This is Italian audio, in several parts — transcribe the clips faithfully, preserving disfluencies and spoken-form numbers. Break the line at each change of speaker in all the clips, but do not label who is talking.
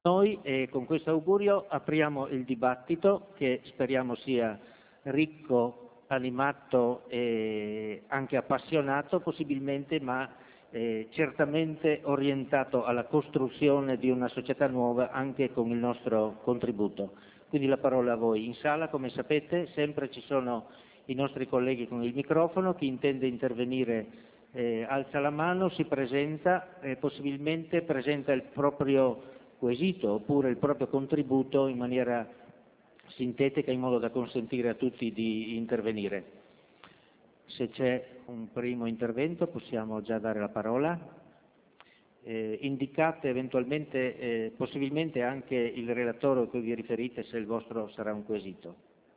Noi e con questo augurio apriamo il dibattito che speriamo sia ricco, animato e anche appassionato possibilmente, ma eh, certamente orientato alla costruzione di una società nuova anche con il nostro contributo. Quindi la parola a voi. In sala, come sapete, sempre ci sono i nostri colleghi con il microfono. Chi intende intervenire eh, alza la mano, si presenta e possibilmente presenta il proprio quesito oppure il proprio contributo in maniera sintetica in modo da consentire a tutti di intervenire. Se c'è un primo intervento possiamo già dare la parola. Eh, indicate eventualmente, eh, possibilmente anche il relatore a cui vi riferite se il vostro sarà un quesito.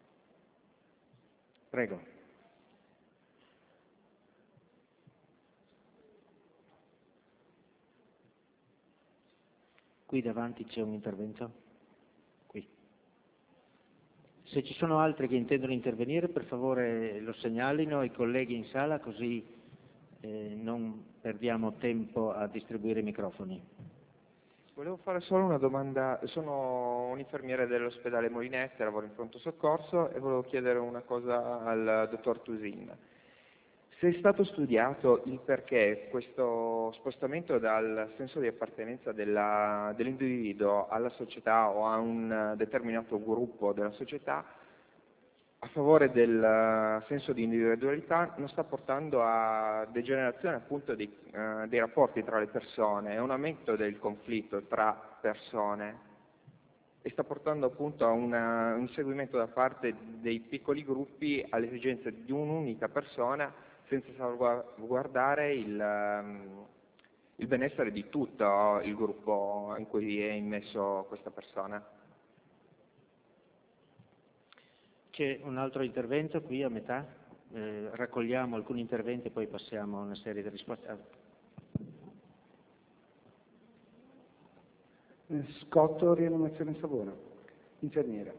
Prego. Qui davanti c'è un intervento? Qui. Se ci sono altri che intendono intervenire, per favore lo segnalino ai colleghi in sala, così eh, non perdiamo tempo a distribuire i microfoni.
Volevo fare solo una domanda. Sono un infermiere dell'ospedale Molinette, lavoro in pronto soccorso e volevo chiedere una cosa al dottor Tusin. Se è stato studiato il perché questo spostamento dal senso di appartenenza della, dell'individuo alla società o a un determinato gruppo della società a favore del senso di individualità non sta portando a degenerazione appunto dei, eh, dei rapporti tra le persone, a un aumento del conflitto tra persone e sta portando appunto a una, un inseguimento da parte dei piccoli gruppi alle esigenze di un'unica persona senza salvaguardare il, um, il benessere di tutto il gruppo in cui è immesso questa persona.
C'è un altro intervento qui a metà, eh, raccogliamo alcuni interventi e poi passiamo a una serie di risposte. Ah.
Scotto, rianimazione Savona, infermiere.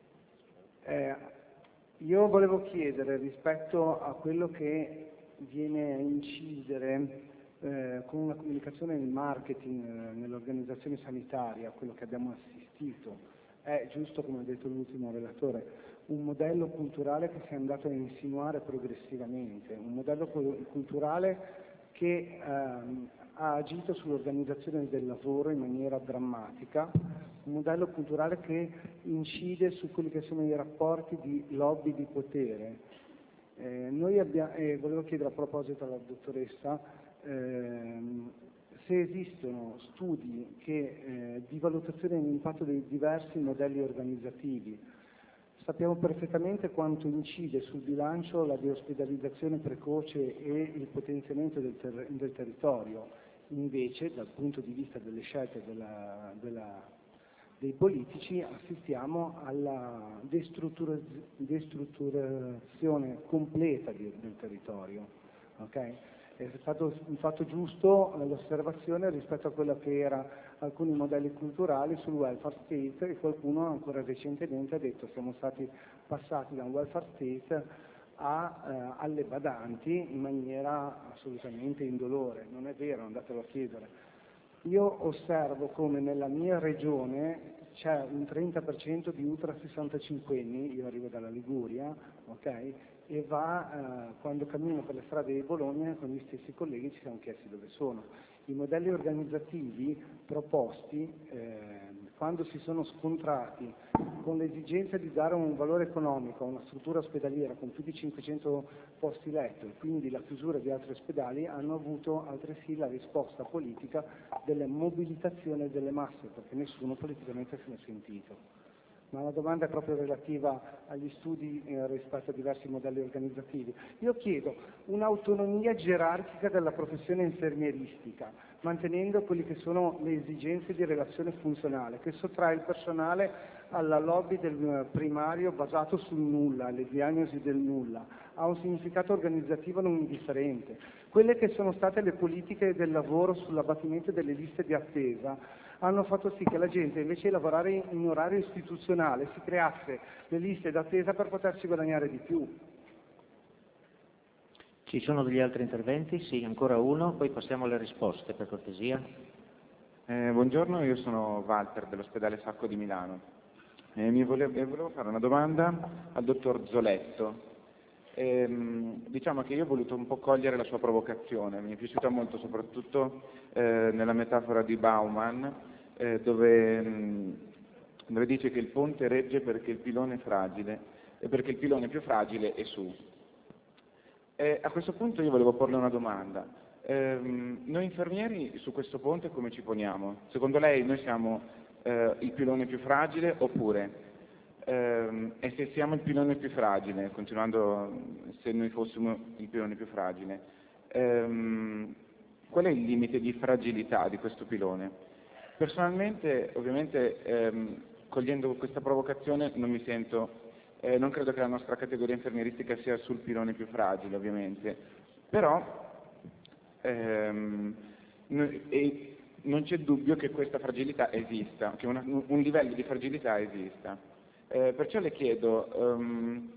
Eh, io volevo chiedere rispetto a quello che viene a incidere eh, con una comunicazione nel marketing, eh, nell'organizzazione sanitaria, quello che abbiamo assistito, è giusto, come ha detto l'ultimo relatore, un modello culturale che si è andato a insinuare progressivamente, un modello culturale che ehm, ha agito sull'organizzazione del lavoro in maniera drammatica, un modello culturale che incide su quelli che sono i rapporti di lobby di potere. Eh, noi abbiamo, eh, volevo chiedere a proposito alla dottoressa ehm, se esistono studi che, eh, di valutazione dell'impatto dei diversi modelli organizzativi. Sappiamo perfettamente quanto incide sul bilancio la deospedalizzazione precoce e il potenziamento del, ter- del territorio. Invece, dal punto di vista delle scelte della, della, dei politici, assistiamo alla destruttura- destrutturazione completa di, del territorio. Okay? È stato un fatto giusto l'osservazione rispetto a quello che erano alcuni modelli culturali sul welfare state e qualcuno ancora recentemente ha detto siamo stati passati da un welfare state a, eh, alle badanti in maniera assolutamente indolore. Non è vero, andatelo a chiedere. Io osservo come nella mia regione c'è un trenta per cento di ultra sessantacinquenni, io arrivo dalla Liguria, ok? E va, eh, quando cammino per le strade di Bologna, con gli stessi colleghi ci siamo chiesti dove sono. I modelli organizzativi proposti, eh, quando si sono scontrati con l'esigenza di dare un valore economico a una struttura ospedaliera con più di cinquecento posti letto e quindi la chiusura di altri ospedali, hanno avuto altresì la risposta politica della mobilitazione delle masse, perché nessuno politicamente se ne è sentito. Ma la domanda è proprio relativa agli studi eh, rispetto a diversi modelli organizzativi. Io chiedo un'autonomia gerarchica della professione infermieristica, mantenendo quelle che sono le esigenze di relazione funzionale, che sottrae il personale alla lobby del primario basato sul nulla, alle diagnosi del nulla, ha un significato organizzativo non indifferente. Quelle che sono state le politiche del lavoro sull'abbattimento delle liste di attesa hanno fatto sì che la gente, invece di lavorare in orario istituzionale, si creasse le liste d'attesa per potersi guadagnare di più.
Ci sono degli altri interventi? Sì, ancora uno, poi passiamo alle risposte, per cortesia.
Eh, buongiorno, io sono Walter dell'ospedale Sacco di Milano e mi volevo, e volevo fare una domanda al dottor Zoletto. Ehm, diciamo che io ho voluto un po' cogliere la sua provocazione, mi è piaciuta molto soprattutto eh, nella metafora di Bauman, eh, dove, mh, dove dice che il ponte regge perché il pilone è fragile e perché il pilone più fragile è su. E a questo punto io volevo porle una domanda. Ehm, noi infermieri su questo ponte come ci poniamo? Secondo lei noi siamo eh, il pilone più fragile oppure? Ehm, e se siamo il pilone più fragile, continuando, se noi fossimo il pilone più fragile, ehm, qual è il limite di fragilità di questo pilone? Personalmente, ovviamente, ehm, cogliendo questa provocazione non mi sento, eh, non credo che la nostra categoria infermieristica sia sul pilone più fragile, ovviamente, però ehm, n- e non c'è dubbio che questa fragilità esista, che una- un livello di fragilità esista. Eh, perciò le chiedo, ehm,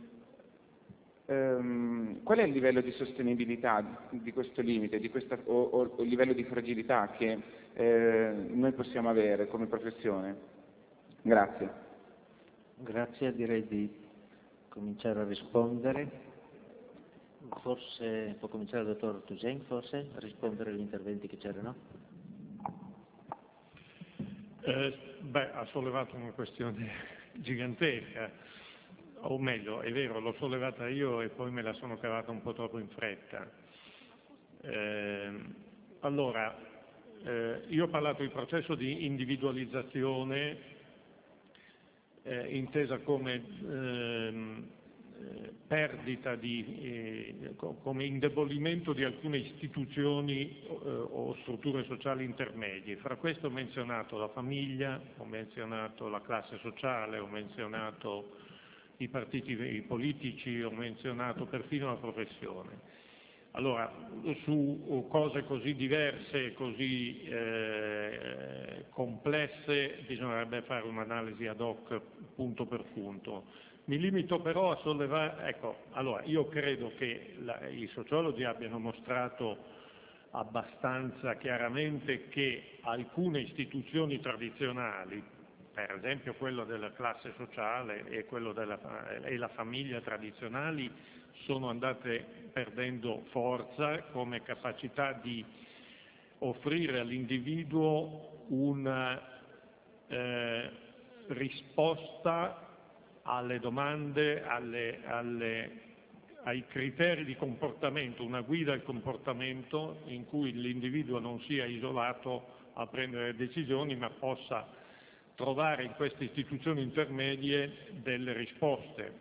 ehm, qual è il livello di sostenibilità di questo limite, di questa, o, o il livello di fragilità che eh, noi possiamo avere come professione? Grazie.
Grazie, direi di cominciare a rispondere. Forse può cominciare il dottor Toussaint, forse, a rispondere agli interventi che c'erano?
Eh, beh, ha sollevato una questione gigantesca, o meglio, è vero, l'ho sollevata io e poi me la sono cavata un po' troppo in fretta. Eh, allora, eh, io ho parlato di processo di individualizzazione eh, intesa come ehm, eh, perdita di, eh, come indebolimento di alcune istituzioni eh, o strutture sociali intermedie. Fra questo ho menzionato la famiglia, ho menzionato la classe sociale, ho menzionato i partiti politici, ho menzionato perfino la professione. Allora, su cose così diverse, così eh, complesse, bisognerebbe fare un'analisi ad hoc punto per punto. Mi limito però a sollevare, ecco, allora, io credo che la, i sociologi abbiano mostrato abbastanza chiaramente che alcune istituzioni tradizionali, per esempio quello della classe sociale e, quello della, e la famiglia tradizionali, sono andate perdendo forza come capacità di offrire all'individuo una eh, risposta alle domande, alle, alle, ai criteri di comportamento, una guida al comportamento in cui l'individuo non sia isolato a prendere decisioni, ma possa trovare in queste istituzioni intermedie delle risposte.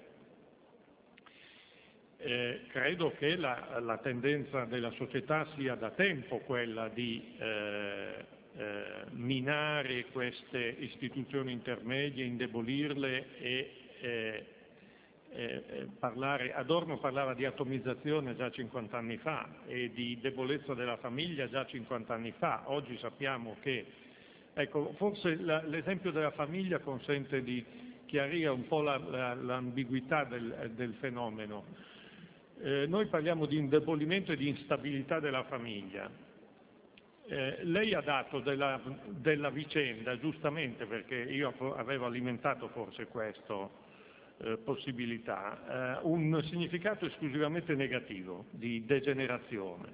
Eh, credo che la, la tendenza della società sia da tempo quella di eh, eh, minare queste istituzioni intermedie, indebolirle e eh, eh, parlare. Adorno parlava di atomizzazione già cinquanta anni fa e di debolezza della famiglia già cinquanta anni fa. Oggi sappiamo che, ecco, forse la, l'esempio della famiglia consente di chiarire un po' la, la, l'ambiguità del, del fenomeno. Eh, noi parliamo di indebolimento e di instabilità della famiglia. Eh, lei ha dato della, della vicenda, giustamente, perché io avevo alimentato forse questa eh, possibilità, eh, un significato esclusivamente negativo, di degenerazione.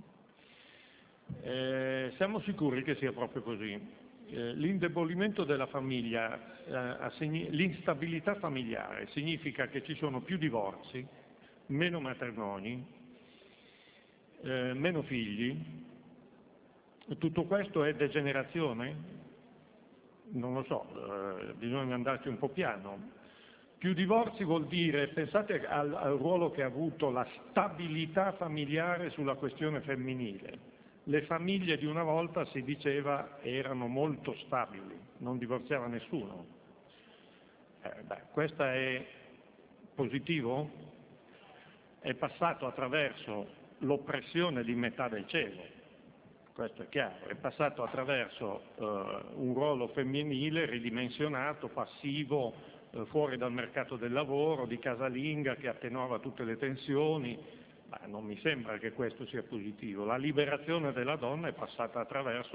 Eh, siamo sicuri che sia proprio così? Eh, l'indebolimento della famiglia, eh, l'instabilità familiare significa che ci sono più divorzi, meno matrimoni, eh, meno figli. Tutto questo è degenerazione? Non lo so, eh, bisogna andarci un po' piano. Più divorzi vuol dire, pensate al, al ruolo che ha avuto la stabilità familiare sulla questione femminile. Le famiglie di una volta, si diceva, erano molto stabili, non divorziava nessuno. Eh, beh, questo è positivo? È passato attraverso l'oppressione di metà del cielo, questo è chiaro, è passato attraverso eh, un ruolo femminile ridimensionato, passivo, eh, fuori dal mercato del lavoro, di casalinga che attenuava tutte le tensioni, ma non mi sembra che questo sia positivo. La liberazione della donna è passata attraverso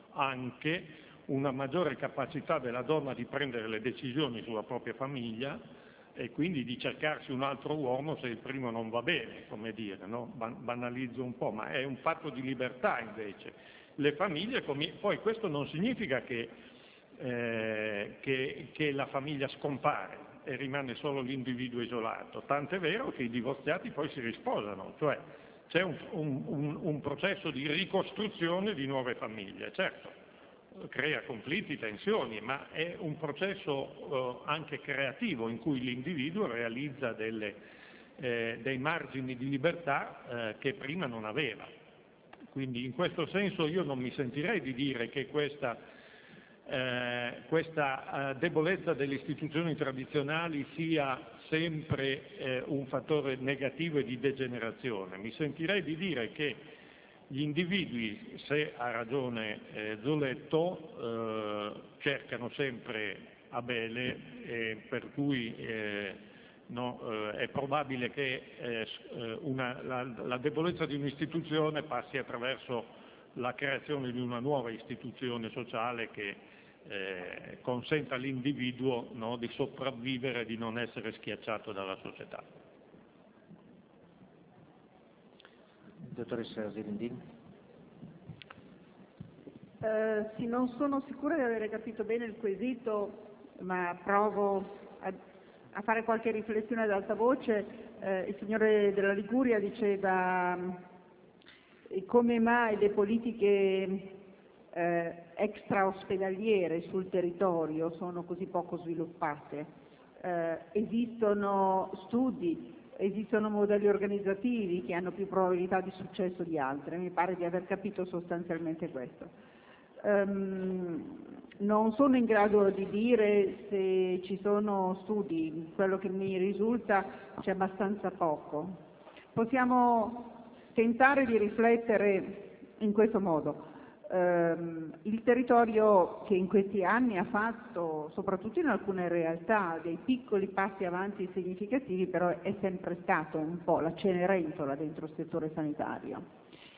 anche una maggiore capacità della donna di prendere le decisioni sulla propria famiglia e quindi di cercarsi un altro uomo se il primo non va bene, come dire, no? Banalizzo un po', ma è un fatto di libertà invece. Le famiglie, poi questo non significa che, eh, che, che la famiglia scompare e rimane solo l'individuo isolato, tant'è vero che i divorziati poi si risposano, cioè c'è un, un, un, un processo di ricostruzione di nuove famiglie, certo. Crea conflitti, tensioni, ma è un processo eh, anche creativo in cui l'individuo realizza delle, eh, dei margini di libertà eh, che prima non aveva. Quindi in questo senso io non mi sentirei di dire che questa, eh, questa eh, debolezza delle istituzioni tradizionali sia sempre eh, un fattore negativo e di degenerazione. Mi sentirei di dire che gli individui, se ha ragione eh, Zoletto, eh, cercano sempre a bene, eh, per cui eh, no, eh, è probabile che eh, una, la, la debolezza di un'istituzione passi attraverso la creazione di una nuova istituzione sociale che eh, consenta all'individuo, no, di sopravvivere e di non essere schiacciato dalla società.
Dottoressa Zirindin.
Eh, sì, non sono sicura di aver capito bene il quesito, ma provo a, a fare qualche riflessione ad alta voce. Eh, il signore della Liguria diceva eh, come mai le politiche eh, extraospedaliere sul territorio sono così poco sviluppate. Eh, esistono studi, esistono modelli organizzativi che hanno più probabilità di successo di altri, mi pare di aver capito sostanzialmente questo. Um, non sono in grado di dire se ci sono studi, quello che mi risulta c'è abbastanza poco. Possiamo tentare di riflettere in questo modo. Um, il territorio che in questi anni ha fatto, soprattutto in alcune realtà, dei piccoli passi avanti significativi, però è sempre stato un po' la Cenerentola dentro il settore sanitario.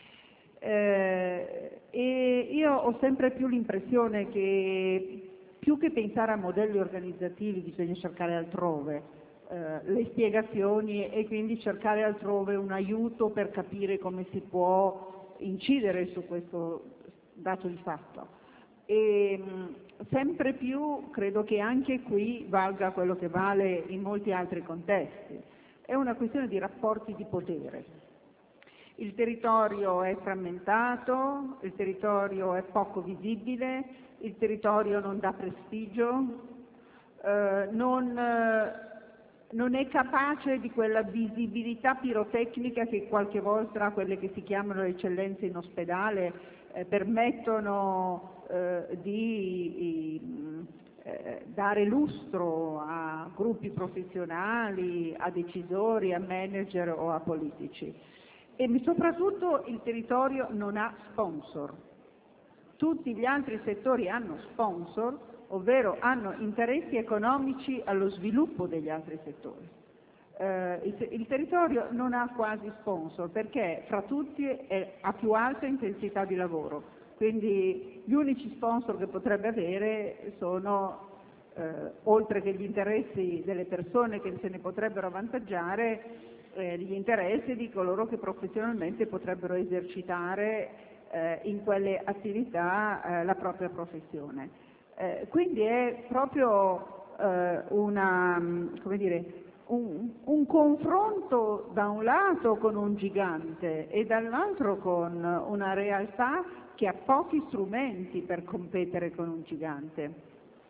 Eh, e io ho sempre più l'impressione che più che pensare a modelli organizzativi bisogna cercare altrove eh, le spiegazioni e quindi cercare altrove un aiuto per capire come si può incidere su questo dato di fatto. E mh, sempre più credo che anche qui valga quello che vale in molti altri contesti. È una questione di rapporti di potere. Il territorio è frammentato, il territorio è poco visibile, il territorio non dà prestigio, eh, non, eh, non è capace di quella visibilità pirotecnica che qualche volta quelle che si chiamano le eccellenze in ospedale eh, permettono eh, di eh, dare lustro a gruppi professionali, a decisori, a manager o a politici. E soprattutto il territorio non ha sponsor. Tutti gli altri settori hanno sponsor, ovvero hanno interessi economici allo sviluppo degli altri settori. Eh, il, il territorio non ha quasi sponsor perché fra tutti è a più alta intensità di lavoro, quindi gli unici sponsor che potrebbe avere sono, eh, oltre che gli interessi delle persone che se ne potrebbero avvantaggiare, Eh, gli interessi di coloro che professionalmente potrebbero esercitare eh, in quelle attività eh, la propria professione. Eh, quindi è proprio eh, una, come dire, un, un confronto da un lato con un gigante e dall'altro con una realtà che ha pochi strumenti per competere con un gigante.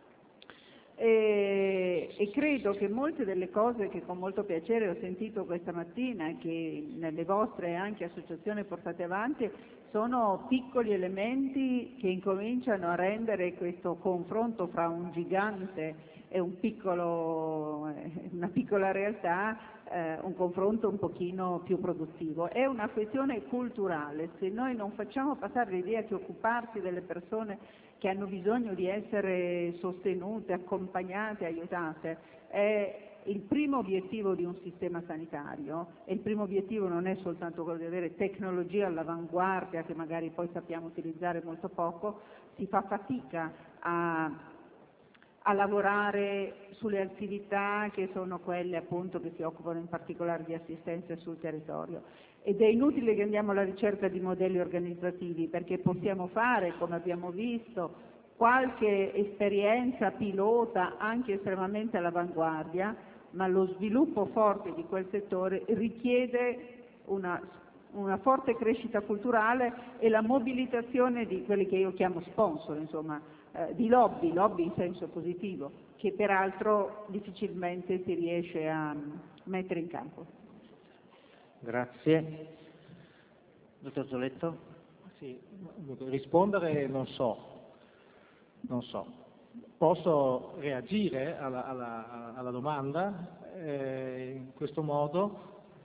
E, e credo che molte delle cose che con molto piacere ho sentito questa mattina e che nelle vostre anche associazioni portate avanti sono piccoli elementi che incominciano a rendere questo confronto fra un gigante e un piccolo, una piccola realtà eh, un confronto un pochino più produttivo. È una questione culturale. Se noi non facciamo passare l'idea che occuparsi delle persone che hanno bisogno di essere sostenute, accompagnate, aiutate, è il primo obiettivo di un sistema sanitario, e il primo obiettivo non è soltanto quello di avere tecnologia all'avanguardia che magari poi sappiamo utilizzare molto poco, si fa fatica a, a lavorare sulle attività che sono quelle appunto che si occupano in particolare di assistenza sul territorio. Ed è inutile che andiamo alla ricerca di modelli organizzativi, perché possiamo fare, come abbiamo visto, qualche esperienza pilota anche estremamente all'avanguardia, ma lo sviluppo forte di quel settore richiede una, una forte crescita culturale e la mobilitazione di quelli che io chiamo sponsor, insomma, eh, di lobby, lobby in senso positivo, che peraltro difficilmente si riesce a mettere in campo.
Grazie. Dottor Zoletto?
Sì, rispondere non so. Non so, posso reagire alla, alla, alla domanda eh, in questo modo.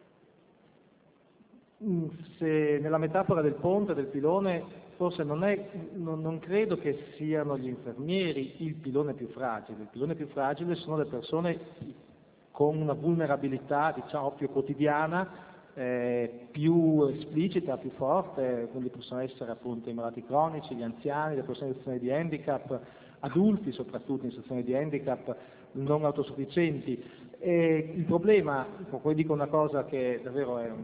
Se nella metafora del ponte, del pilone, forse non, è, non, non credo che siano gli infermieri il pilone più fragile. Il pilone più fragile sono le persone con una vulnerabilità, diciamo, più quotidiana, Eh, più esplicita, più forte, quindi possono essere appunto i malati cronici, gli anziani, le persone in situazione di handicap, adulti soprattutto in situazione di handicap, non autosufficienti. E il problema, poi dico una cosa che davvero è,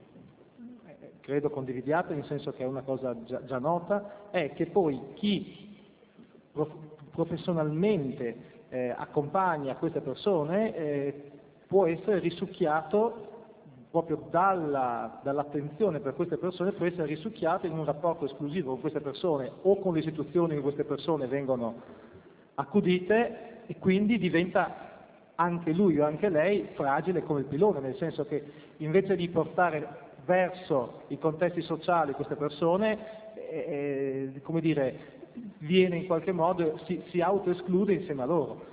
è credo condividiata, nel senso che è una cosa già, già nota, è che poi chi prof, professionalmente eh, accompagna queste persone eh, può essere risucchiato proprio dalla, dall'attenzione per queste persone, può essere risucchiato in un rapporto esclusivo con queste persone o con le istituzioni in cui queste persone vengono accudite, e quindi diventa anche lui o anche lei fragile come il pilone, nel senso che invece di portare verso i contesti sociali queste persone, eh, come dire, viene in qualche modo, si, si autoesclude insieme a loro.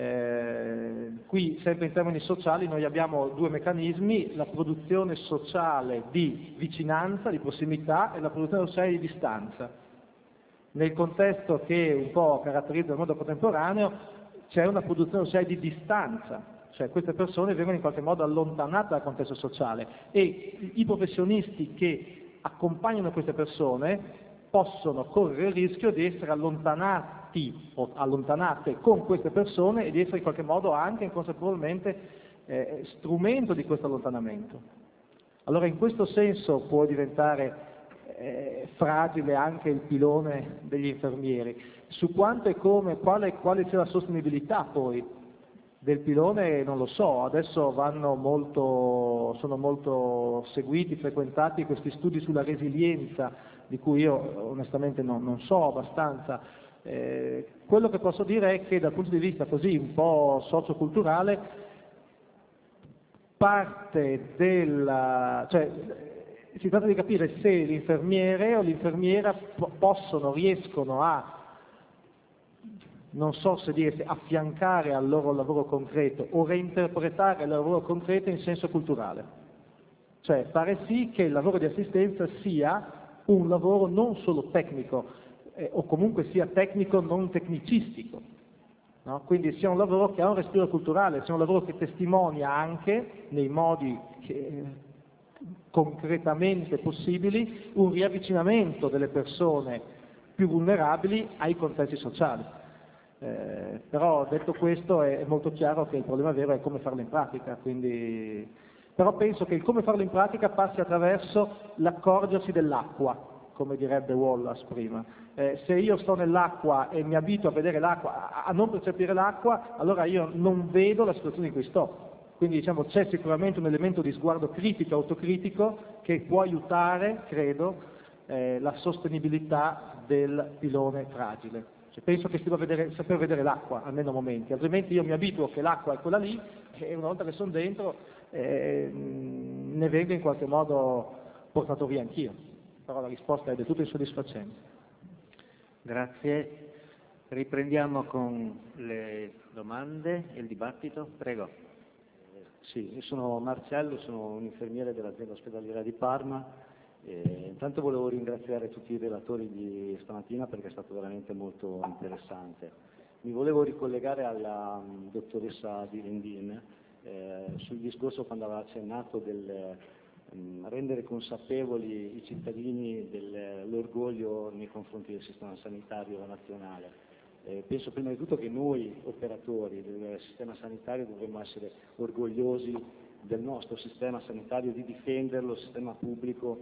Eh, qui, sempre in termini sociali, noi abbiamo due meccanismi: la produzione sociale di vicinanza, di prossimità, e la produzione sociale di distanza. Nel contesto che un po' caratterizza il mondo contemporaneo c'è una produzione sociale di distanza, cioè queste persone vengono in qualche modo allontanate dal contesto sociale, e i professionisti che accompagnano queste persone possono correre il rischio di essere allontanati o allontanate con queste persone e di essere in qualche modo anche inconsapevolmente eh, strumento di questo allontanamento. Allora in questo senso può diventare eh, fragile anche il pilone degli infermieri. Su quanto e come, quale, quale sia la sostenibilità poi del pilone non lo so. Adesso vanno molto, sono molto seguiti, frequentati questi studi sulla resilienza, di cui io onestamente non, non so abbastanza. Eh, quello che posso dire è che dal punto di vista così un po' socioculturale, parte della, cioè si tratta di capire se l'infermiere o l'infermiera po- possono, riescono a, non so se dire, affiancare al loro lavoro concreto o reinterpretare il lavoro concreto in senso culturale, cioè fare sì che il lavoro di assistenza sia un lavoro non solo tecnico, eh, o comunque sia tecnico non tecnicistico, no? Quindi sia un lavoro che ha un respiro culturale, sia un lavoro che testimonia anche, nei modi che, concretamente possibili, un riavvicinamento delle persone più vulnerabili ai contesti sociali. Eh, però detto questo è, è molto chiaro che il problema vero è come farlo in pratica, quindi... però penso che il come farlo in pratica passi attraverso l'accorgersi dell'acqua, come direbbe Wallace prima. Eh, se io sto nell'acqua e mi abituo a vedere l'acqua, a, a non percepire l'acqua, allora io non vedo la situazione in cui sto. Quindi diciamo c'è sicuramente un elemento di sguardo critico, autocritico, che può aiutare, credo, eh, la sostenibilità del pilone fragile. Cioè, penso che si debba vedere, saper vedere l'acqua, almeno a momenti, altrimenti io mi abituo che l'acqua è quella lì e una volta che sono dentro eh, ne vengo in qualche modo portato via anch'io. Però la risposta è del tutto insoddisfacente.
Grazie. Riprendiamo con le domande e il dibattito. Prego.
Sì, io sono Marcello, sono un infermiere dell'azienda ospedaliera di Parma. E intanto volevo ringraziare tutti i relatori di stamattina perché è stato veramente molto interessante. Mi volevo ricollegare alla um, dottoressa Direndin eh, sul discorso quando aveva accennato del mh, rendere consapevoli i cittadini dell'orgoglio nei confronti del sistema sanitario nazionale. Eh, penso prima di tutto che noi operatori del sistema sanitario dovremmo essere orgogliosi del nostro sistema sanitario, di difenderlo, il sistema pubblico,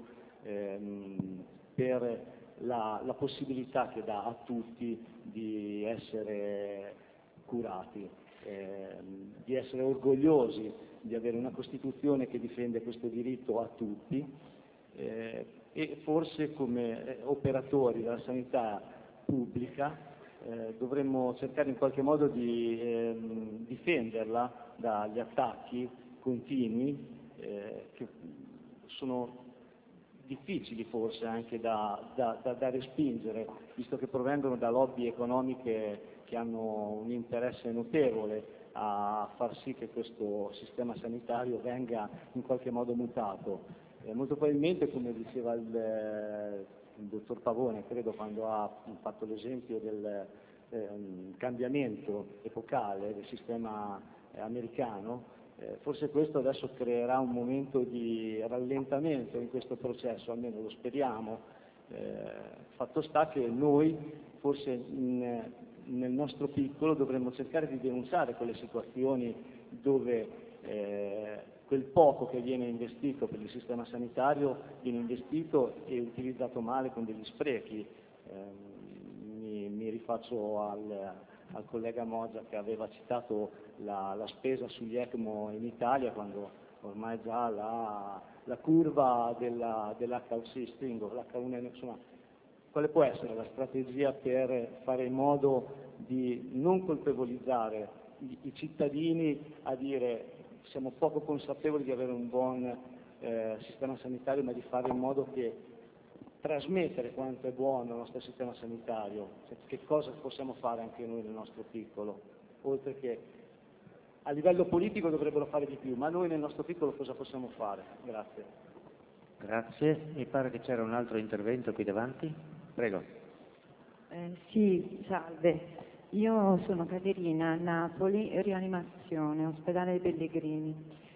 ehm, per la, la possibilità che dà a tutti di essere curati, ehm, di essere orgogliosi di avere una Costituzione che difende questo diritto a tutti, eh, e forse come eh, operatori della sanità pubblica Eh, dovremmo cercare in qualche modo di ehm, difenderla dagli attacchi continui eh, che sono difficili forse anche da, da, da, da respingere, visto che provengono da lobby economiche che hanno un interesse notevole a far sì che questo sistema sanitario venga in qualche modo mutato. Eh, molto probabilmente, come diceva il il dottor Pavone, credo, quando ha fatto l'esempio del eh, cambiamento epocale del sistema eh, americano, eh, forse questo adesso creerà un momento di rallentamento in questo processo, almeno lo speriamo. Eh, fatto sta che noi, forse in, nel nostro piccolo, dovremmo cercare di denunciare quelle situazioni dove eh, quel poco che viene investito per il sistema sanitario viene investito e utilizzato male con degli sprechi. Eh, mi, mi rifaccio al, al collega Moggia che aveva citato la, la spesa sugli ECMO in Italia, quando ormai già la, la curva della, dell'H U C stringo, l'H uno N, insomma, quale può essere la strategia per fare in modo di non colpevolizzare i, i cittadini a dire siamo poco consapevoli di avere un buon eh, sistema sanitario, ma di fare in modo che trasmettere quanto è buono il nostro sistema sanitario, cioè, che cosa possiamo fare anche noi nel nostro piccolo, oltre che a livello politico dovrebbero fare di più, ma noi nel nostro piccolo cosa possiamo fare? Grazie.
Grazie, mi pare che c'era un altro intervento qui davanti. Prego.
Eh, sì, salve. Io sono Caterina, a Napoli, rianimazione, ospedale dei Pellegrini.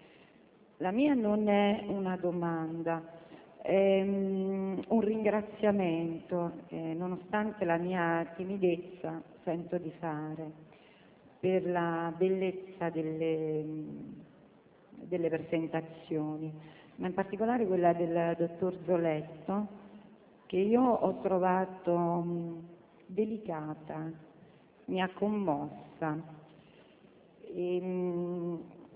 La mia non è una domanda, è um, un ringraziamento che nonostante la mia timidezza sento di fare per la bellezza delle, delle presentazioni, ma in particolare quella del dottor Zoletto, che io ho trovato um, delicata, mi ha commossa, e, mm,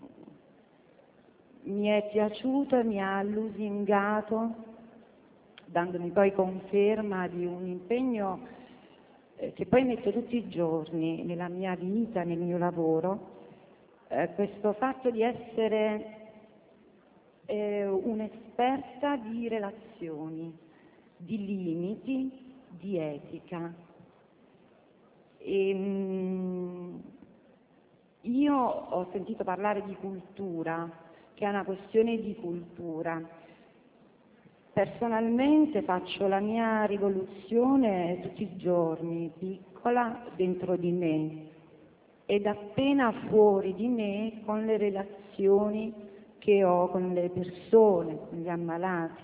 mi è piaciuto e mi ha lusingato, dandomi poi conferma di un impegno eh, che poi metto tutti i giorni nella mia vita, nel mio lavoro, eh, questo fatto di essere eh, un'esperta di relazioni, di limiti, di etica. E, mh, io ho sentito parlare di cultura, che è una questione di cultura. Personalmente faccio la mia rivoluzione tutti i giorni, piccola, dentro di me, ed appena fuori di me con le relazioni che ho con le persone, con gli ammalati.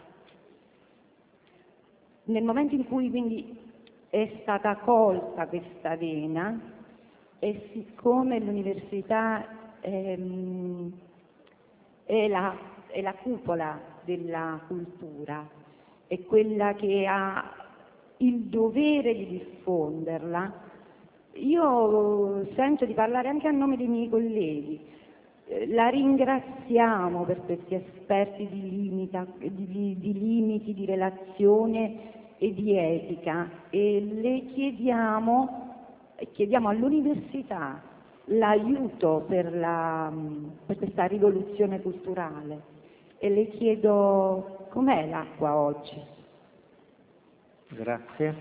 Nel momento in cui quindi è stata colta questa vena, e siccome l'università ehm, è, la, è la cupola della cultura, è quella che ha il dovere di diffonderla, io sento di parlare anche a nome dei miei colleghi. La ringraziamo per questi esperti di, limita, di, di limiti, di relazione e di etica, e le chiediamo, chiediamo all'università l'aiuto per, la, per questa rivoluzione culturale, e le chiedo com'è l'acqua oggi.
Grazie.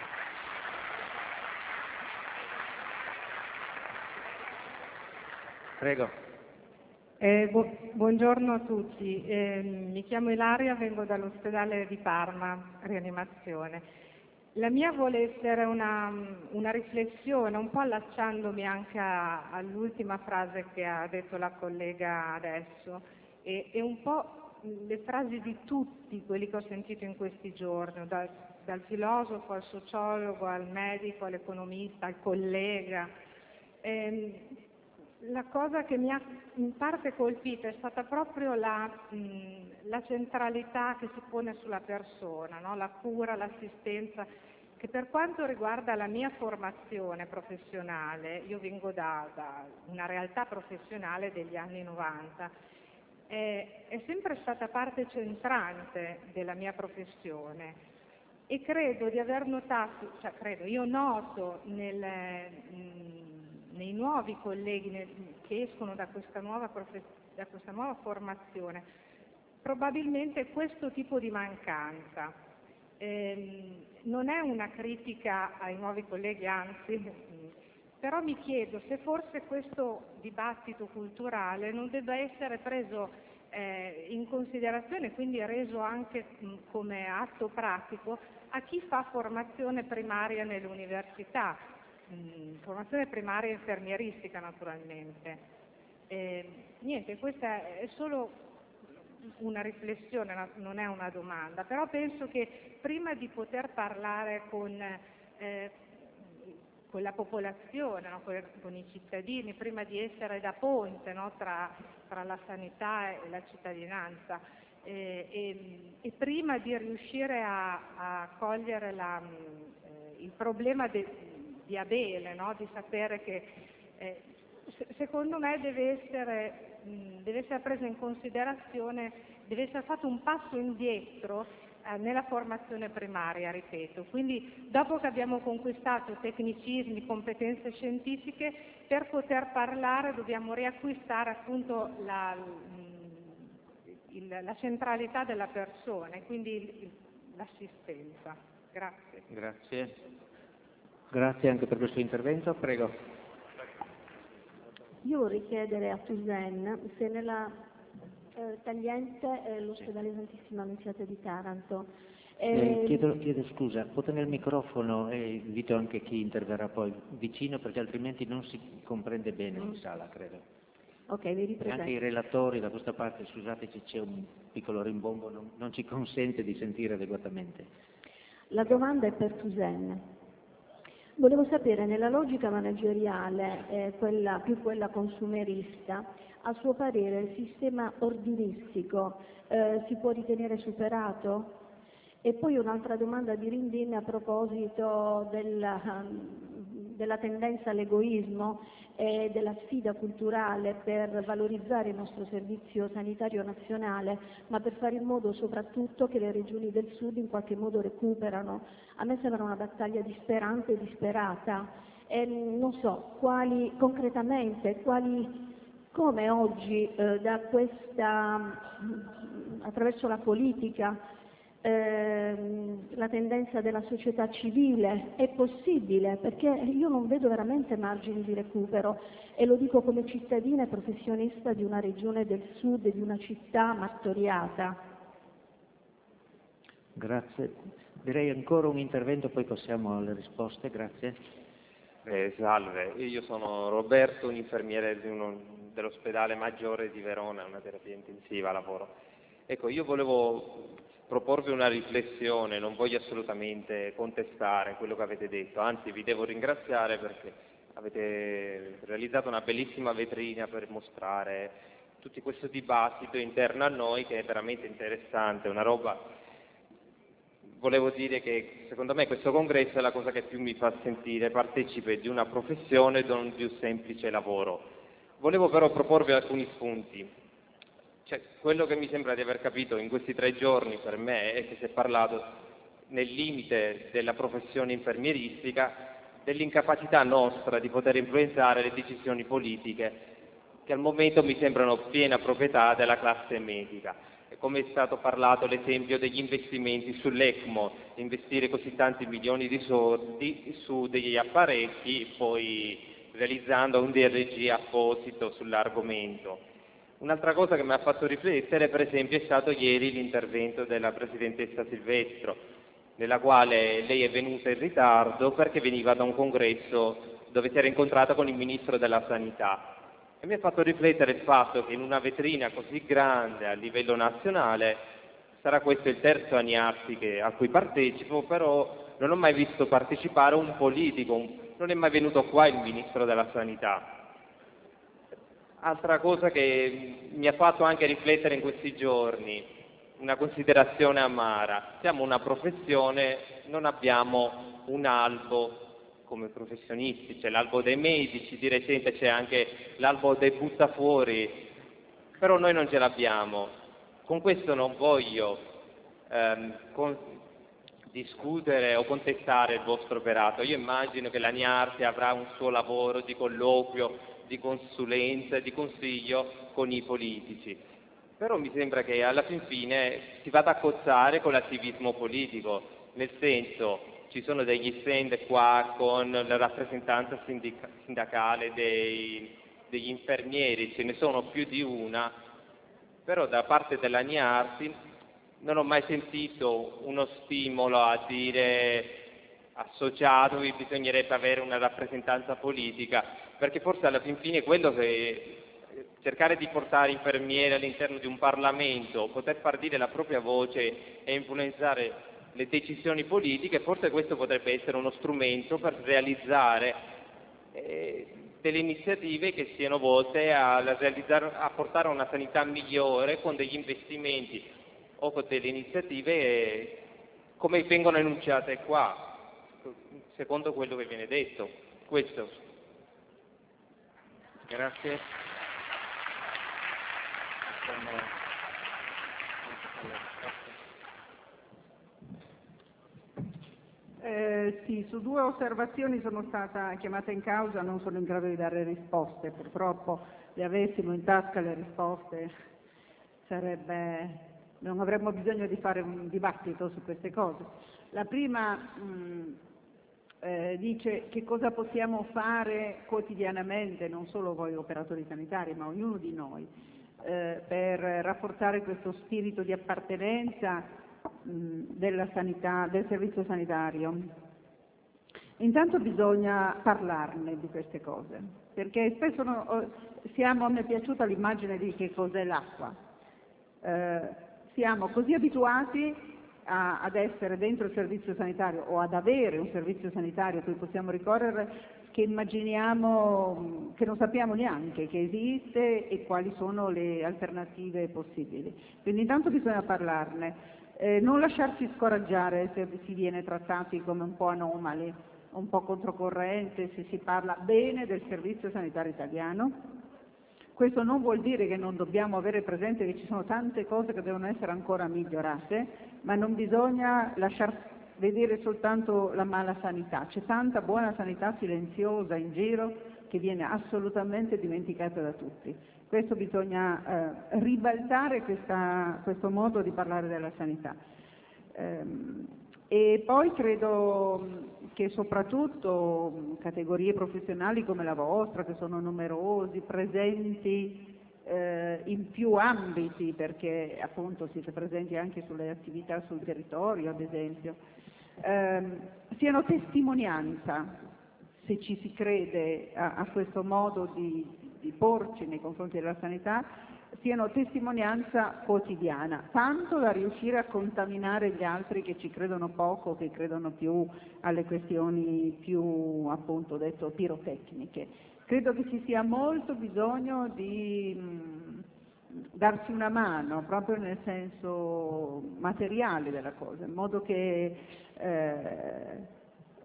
Prego.
Eh, bu buongiorno a tutti, eh, mi chiamo Ilaria, vengo dall'ospedale di Parma, rianimazione. La mia vuole essere una, una riflessione, un po' allacciandomi anche a- all'ultima frase che ha detto la collega adesso, e, e un po' le frasi di tutti quelli che ho sentito in questi giorni, dal, dal filosofo al sociologo, al medico, all'economista, al collega. Ehm, la cosa che mi ha in parte colpita è stata proprio la, mh, la centralità che si pone sulla persona, no? La cura, l'assistenza, che per quanto riguarda la mia formazione professionale, io vengo da, da una realtà professionale degli anni novanta, è, è sempre stata parte centrante della mia professione. E credo di aver notato, cioè credo, io noto nel, mh, nei nuovi colleghi nel, che escono da questa, nuova profe, da questa nuova formazione, probabilmente questo tipo di mancanza. Eh, non è una critica ai nuovi colleghi, anzi, però mi chiedo se forse questo dibattito culturale non debba essere preso eh, in considerazione, quindi reso anche mh, come atto pratico a chi fa formazione primaria nelle università, mh, formazione primaria infermieristica naturalmente. Eh, niente, questa è solo una riflessione, non è una domanda, però penso che prima di poter parlare con, eh, con la popolazione, no, con, con i cittadini, prima di essere da ponte, no, tra, tra la sanità e la cittadinanza, eh, e, e prima di riuscire a, a cogliere la, eh, il problema de, di Abele, no, di sapere che eh, secondo me deve essere, deve essere presa in considerazione, deve essere fatto un passo indietro eh, nella formazione primaria, ripeto. Quindi dopo che abbiamo conquistato tecnicismi, competenze scientifiche, per poter parlare dobbiamo riacquistare appunto la, il, la centralità della persona e quindi l'assistenza. Grazie.
Grazie. Grazie anche per questo intervento. Prego.
Io vorrei chiedere a Tusen se nella eh, tagliente eh, l'ospedale Santissima Annunziata di Taranto.
Eh, chiedo, chiedo scusa, può tenere il microfono e invito anche chi interverrà poi vicino perché altrimenti non si comprende bene in sala, credo.
Ok, vi ripresento.
Anche i relatori da questa parte, scusateci, c'è un piccolo rimbombo, non, non ci consente di sentire adeguatamente.
La domanda è per Tusen. Volevo sapere, nella logica manageriale, eh, quella, più quella consumerista, a suo parere il sistema ordinistico eh, si può ritenere superato? E poi un'altra domanda di Rindin a proposito della, della tendenza all'egoismo e della sfida culturale per valorizzare il nostro servizio sanitario nazionale, ma per fare in modo soprattutto che le regioni del sud in qualche modo recuperano. A me sembra una battaglia disperante e disperata e non so quali concretamente, quali, come oggi eh, da questa, attraverso la politica, la tendenza della società civile è possibile, perché io non vedo veramente margini di recupero e lo dico come cittadina e professionista di una regione del sud e di una città martoriata.
Grazie. Direi ancora un intervento, poi passiamo alle risposte. Grazie.
Eh, salve, io sono Roberto, un infermiere di uno, dell'ospedale Maggiore di Verona, una terapia intensiva lavoro. Ecco, io volevo proporvi una riflessione, non voglio assolutamente contestare quello che avete detto, anzi vi devo ringraziare perché avete realizzato una bellissima vetrina per mostrare tutto questo dibattito interno a noi che è veramente interessante, una roba. Volevo dire che secondo me questo congresso è la cosa che più mi fa sentire partecipe di una professione, non di un semplice lavoro. Volevo però proporvi alcuni spunti. Cioè, quello che mi sembra di aver capito in questi tre giorni per me è che si è parlato nel limite della professione infermieristica dell'incapacità nostra di poter influenzare le decisioni politiche che al momento mi sembrano piena proprietà della classe medica. E come è stato parlato l'esempio degli investimenti sull'ECMO, investire così tanti milioni di soldi su degli apparecchi poi realizzando un D R G apposito sull'argomento. Un'altra cosa che mi ha fatto riflettere, per esempio, è stato ieri l'intervento della Presidentessa Silvestro, nella quale lei è venuta in ritardo perché veniva da un congresso dove si era incontrata con il Ministro della Sanità. E mi ha fatto riflettere il fatto che in una vetrina così grande a livello nazionale, sarà questo il terzo Agniarsi che, a cui partecipo, però non ho mai visto partecipare un politico, un, non è mai venuto qua il Ministro della Sanità. Altra cosa che mi ha fatto anche riflettere in questi giorni, una considerazione amara: siamo una professione, non abbiamo un albo come professionisti, c'è l'albo dei medici, di recente c'è anche l'albo dei buttafuori, però noi non ce l'abbiamo. Con questo non voglio ehm, con, discutere o contestare il vostro operato. Io immagino che l'Agniarsi avrà un suo lavoro di colloquio, di consulenza, di consiglio con i politici, però mi sembra che alla fin fine si vada a cozzare con l'attivismo politico, nel senso, ci sono degli stand qua con la rappresentanza sindica- sindacale dei, degli infermieri, ce ne sono più di una, però da parte dell'Agniarsi non ho mai sentito uno stimolo a dire associatevi, bisognerebbe avere una rappresentanza politica, perché forse alla fin fine quello che cercare di portare infermieri all'interno di un Parlamento, poter far dire la propria voce e influenzare le decisioni politiche, forse questo potrebbe essere uno strumento per realizzare eh, delle iniziative che siano volte a, realizzare, a portare una sanità migliore con degli investimenti o con delle iniziative eh, come vengono enunciate qua, secondo quello che viene detto. Questo. Grazie.
Eh, sì, su due osservazioni sono stata chiamata in causa, non sono in grado di dare risposte. Purtroppo le avessimo in tasca le risposte, sarebbe, non avremmo bisogno di fare un dibattito su queste cose. La prima mh, eh, dice che cosa possiamo fare quotidianamente, non solo voi operatori sanitari, ma ognuno di noi, eh, per rafforzare questo spirito di appartenenza della sanità, del servizio sanitario. Intanto bisogna parlarne di queste cose, perché spesso no, siamo, mi è piaciuta l'immagine di che cos'è l'acqua. Eh, siamo così abituati a, ad essere dentro il servizio sanitario o ad avere un servizio sanitario a cui possiamo ricorrere che immaginiamo, che non sappiamo neanche che esiste e quali sono le alternative possibili. Quindi intanto bisogna parlarne. Eh, non lasciarsi scoraggiare se si viene trattati come un po' anomali, un po' controcorrente, se si parla bene del servizio sanitario italiano. Questo non vuol dire che non dobbiamo avere presente che ci sono tante cose che devono essere ancora migliorate, ma non bisogna lasciar vedere soltanto la mala sanità. C'è tanta buona sanità silenziosa in giro che viene assolutamente dimenticata da tutti. Questo bisogna eh, ribaltare questa, questo modo di parlare della sanità. Ehm, e poi credo che soprattutto categorie professionali come la vostra, che sono numerosi, presenti eh, in più ambiti, perché appunto siete presenti anche sulle attività sul territorio, ad esempio, ehm, siano testimonianza, se ci si crede a, a questo modo di di porci nei confronti della sanità, siano testimonianza quotidiana, tanto da riuscire a contaminare gli altri che ci credono poco, che credono più alle questioni più, appunto, detto, pirotecniche. Credo che ci sia molto bisogno di mh, darsi una mano, proprio nel senso materiale della cosa, in modo che eh,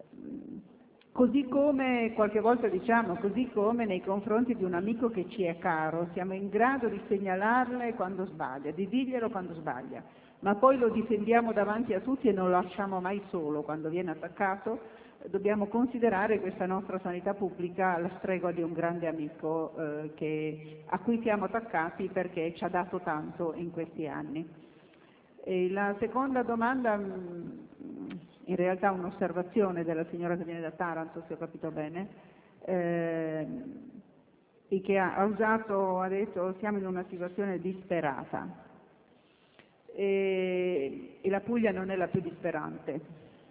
così come qualche volta diciamo, così come nei confronti di un amico che ci è caro, siamo in grado di segnalarle quando sbaglia, di dirglielo quando sbaglia, ma poi lo difendiamo davanti a tutti e non lo lasciamo mai solo quando viene attaccato, dobbiamo considerare questa nostra sanità pubblica alla stregua di un grande amico eh, che, a cui siamo attaccati perché ci ha dato tanto in questi anni. E la seconda domanda, in realtà un'osservazione della signora che viene da Taranto, se ho capito bene, eh, e che ha, ha usato, ha detto siamo in una situazione disperata. e, e la Puglia non è la più disperante.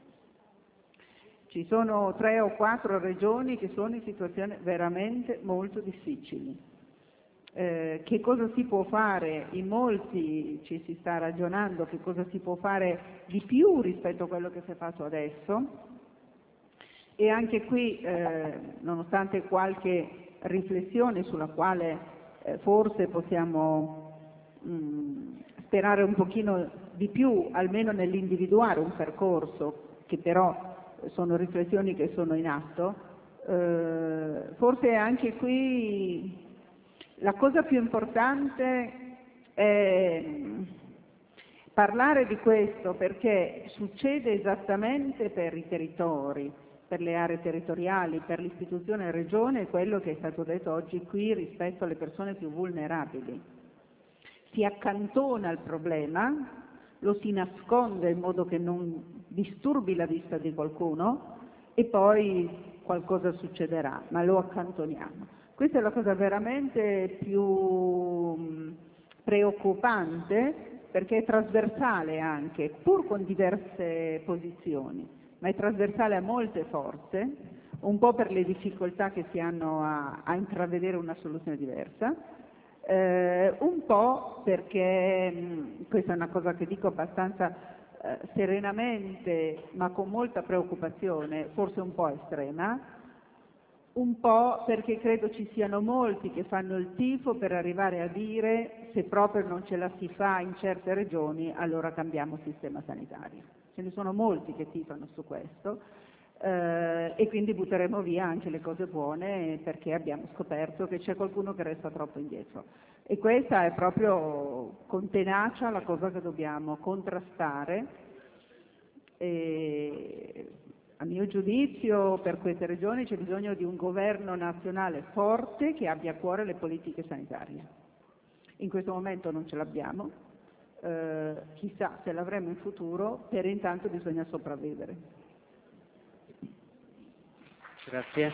Ci sono tre o quattro regioni che sono in situazioni veramente molto difficili. Eh, che cosa si può fare? In molti ci si sta ragionando che cosa si può fare di più rispetto a quello che si è fatto adesso, e anche qui, eh, nonostante qualche riflessione sulla quale eh, forse possiamo mh, sperare un pochino di più, almeno nell'individuare un percorso, che però sono riflessioni che sono in atto, eh, forse anche qui la cosa più importante è parlare di questo, perché succede esattamente per i territori, per le aree territoriali, per l'istituzione regione, quello che è stato detto oggi qui rispetto alle persone più vulnerabili. Si accantona il problema, lo si nasconde in modo che non disturbi la vista di qualcuno e poi qualcosa succederà, ma lo accantoniamo. Questa è la cosa veramente più preoccupante, perché è trasversale anche, pur con diverse posizioni, ma è trasversale a molte forze, un po' per le difficoltà che si hanno a, a intravedere una soluzione diversa, eh, un po' perché, mh, questa è una cosa che dico abbastanza eh, serenamente, ma con molta preoccupazione, forse un po' estrema, un po' perché credo ci siano molti che fanno il tifo per arrivare a dire se proprio non ce la si fa in certe regioni allora cambiamo sistema sanitario. Ce ne sono molti che tifano su questo eh, e quindi butteremo via anche le cose buone perché abbiamo scoperto che c'è qualcuno che resta troppo indietro. E questa è proprio con tenacia la cosa che dobbiamo contrastare. E, a mio giudizio per queste regioni c'è bisogno di un governo nazionale forte che abbia a cuore le politiche sanitarie. In questo momento non ce l'abbiamo, eh, chissà se l'avremo in futuro, per intanto bisogna sopravvivere.
Grazie.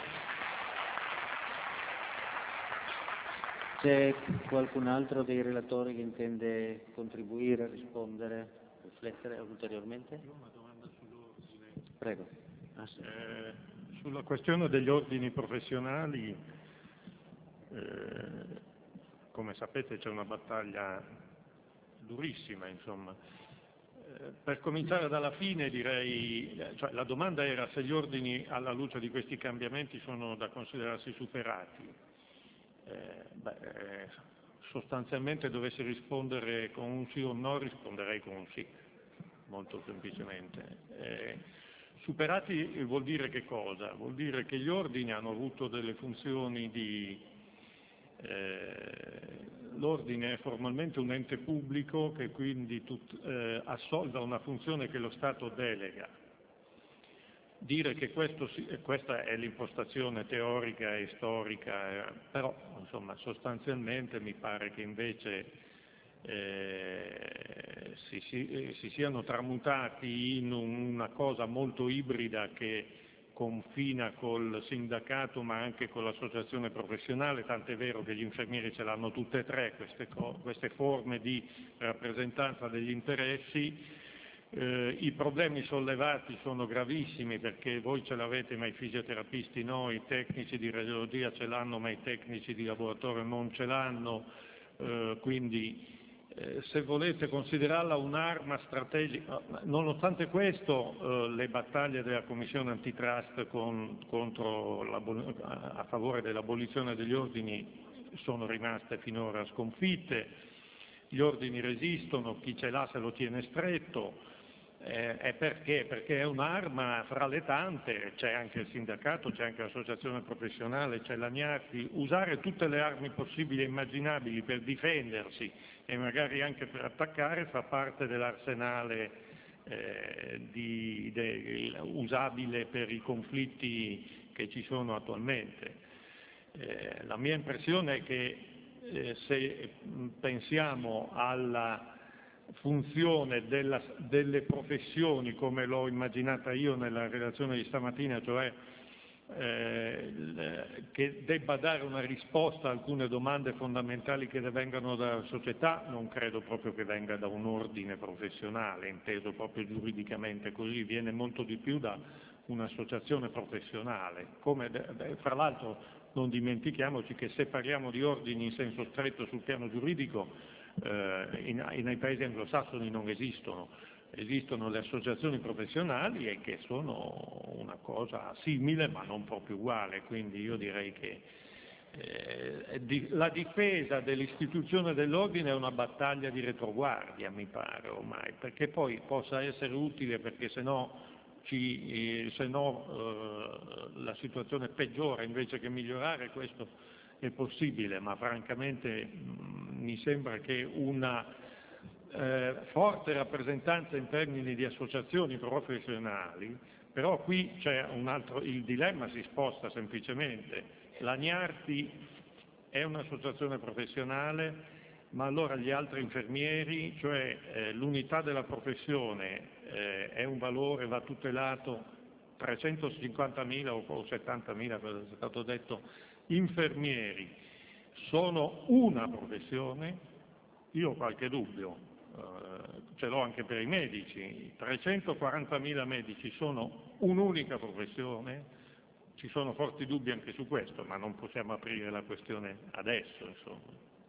C'è qualcun altro dei relatori che intende contribuire, rispondere, riflettere ulteriormente? Prego. Ah, sì.
Eh, sulla questione degli ordini professionali, eh, come sapete c'è una battaglia durissima, insomma. Eh, per cominciare dalla fine direi, cioè la domanda era se gli ordini alla luce di questi cambiamenti sono da considerarsi superati. Eh, beh, eh, sostanzialmente dovessi rispondere con un sì o un no, risponderei con un sì, molto semplicemente. Eh, Superati vuol dire che cosa? Vuol dire che gli ordini hanno avuto delle funzioni di... Eh, l'ordine è formalmente un ente pubblico che quindi tut, eh, assolve una funzione che lo Stato delega. Dire che questo si, questa è l'impostazione teorica e storica, eh, però insomma, sostanzialmente mi pare che invece Eh, si, si, eh, si siano tramutati in una cosa molto ibrida che confina col sindacato ma anche con l'associazione professionale, tant'è vero che gli infermieri ce l'hanno tutte e tre queste, queste forme di rappresentanza degli interessi. Eh, I problemi sollevati sono gravissimi perché voi ce l'avete ma i fisioterapisti no, i tecnici di radiologia ce l'hanno ma i tecnici di laboratorio non ce l'hanno, eh, quindi Eh, se volete considerarla un'arma strategica. Nonostante questo, eh, le battaglie della Commissione Antitrust con, contro la, a favore dell'abolizione degli ordini sono rimaste finora sconfitte, gli ordini resistono, chi ce l'ha se lo tiene stretto. Eh, è perché? Perché è un'arma fra le tante, c'è anche il sindacato, c'è anche l'associazione professionale, c'è l'A N I A R P, usare tutte le armi possibili e immaginabili per difendersi e magari anche per attaccare fa parte dell'arsenale eh, di, de, usabile per i conflitti che ci sono attualmente. Eh, la mia impressione è che eh, se pensiamo alla funzione della, delle professioni come l'ho immaginata io nella relazione di stamattina, cioè eh, che debba dare una risposta a alcune domande fondamentali che vengano dalla società, non credo proprio che venga da un ordine professionale, inteso proprio giuridicamente così, viene molto di più da un'associazione professionale. Come, fra l'altro non dimentichiamoci che se parliamo di ordini in senso stretto sul piano giuridico, eh, in, in, nei paesi anglosassoni non esistono. Esistono le associazioni professionali e che sono una cosa simile ma non proprio uguale, quindi io direi che eh, di, la difesa dell'istituzione dell'ordine è una battaglia di retroguardia, mi pare ormai, perché poi possa essere utile, perché se no, ci, eh, se no eh, la situazione peggiora invece che migliorare, questo è possibile, ma francamente mh, mi sembra che una Eh, forte rappresentanza in termini di associazioni professionali, però qui c'è un altro, il dilemma si sposta semplicemente. L'Agnarti è un'associazione professionale, ma allora gli altri infermieri, cioè eh, l'unità della professione eh, è un valore, va tutelato, trecentocinquantamila o settantamila, cosa è stato detto, infermieri sono una professione, io ho qualche dubbio. Uh, ce l'ho anche per i medici, trecentoquarantamila medici sono un'unica professione, ci sono forti dubbi anche su questo, ma non possiamo aprire la questione adesso, insomma.